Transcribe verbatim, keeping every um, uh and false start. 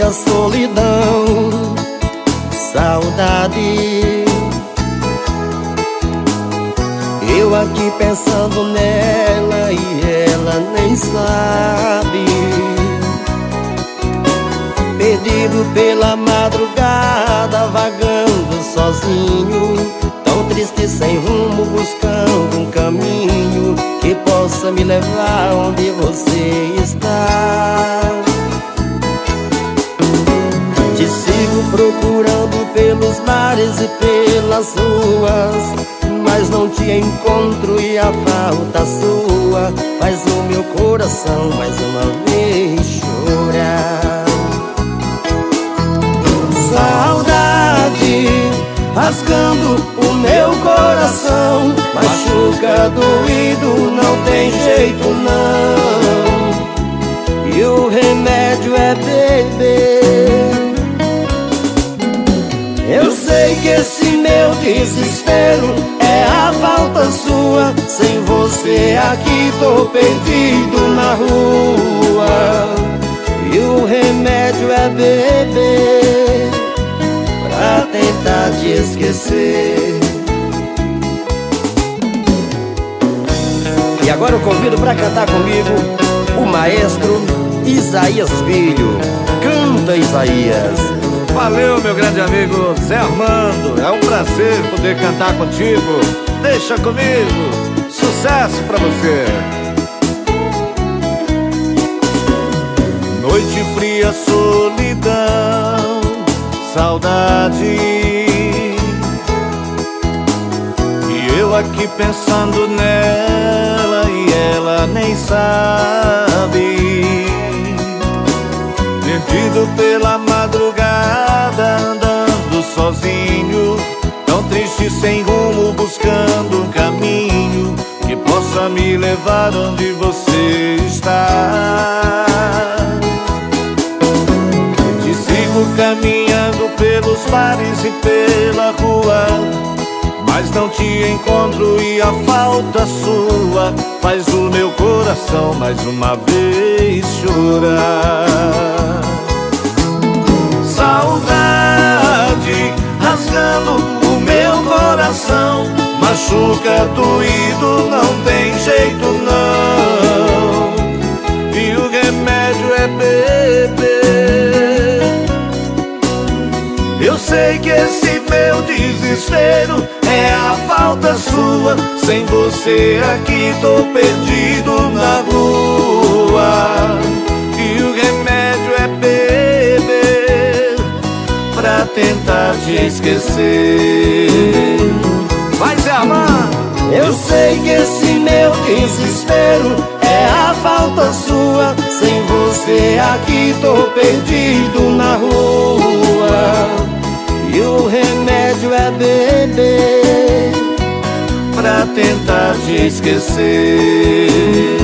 fria solidão, saudade. Eu aqui pensando nela e ela nem sabe. Perdido pela madrugada, vagando sozinho, tão triste sem rumo, buscando um caminho que possa me levar onde você está. Te sigo procurando pelos mares e pelas ruas, mas não te encontro e a falta sua faz o meu coração mais uma vez chorar. Saudade rasgando o meu coração, machuca, doído, não tem jeito não. E o remédio é beber. Eu sei que esse meu desespero é a falta sua. Sem você aqui tô perdido na rua. E o remédio é beber pra tentar te esquecer. E agora eu convido pra cantar comigo o maestro Isaías Filho. Canta, Isaías. Valeu, meu grande amigo Zé Armando. É um prazer poder cantar contigo. Deixa comigo. Sucesso pra você. Noite fria, solidão, saudade. E eu aqui pensando nela e ela nem sabe. Perdido pela madrugada, andando sozinho, tão triste sem rumo, buscando um caminho que possa me levar onde você está. Te sigo caminhando pelos bares e pela rua, mas não te encontro e a falta sua faz o meu coração mais uma vez chorar. Saudade rasgando o meu coração, machuca, doído, não tem jeito não. E o remédio é beber. Eu sei que esse meu desespero é a falta sua. Sem você aqui tô perdido na rua. E o remédio é beber pra tentar te esquecer. Vai, Zé Armando! Eu sei que esse meu desespero é a falta sua. Sem você aqui tô perdido na rua. E o remédio é beber pra tentar te esquecer.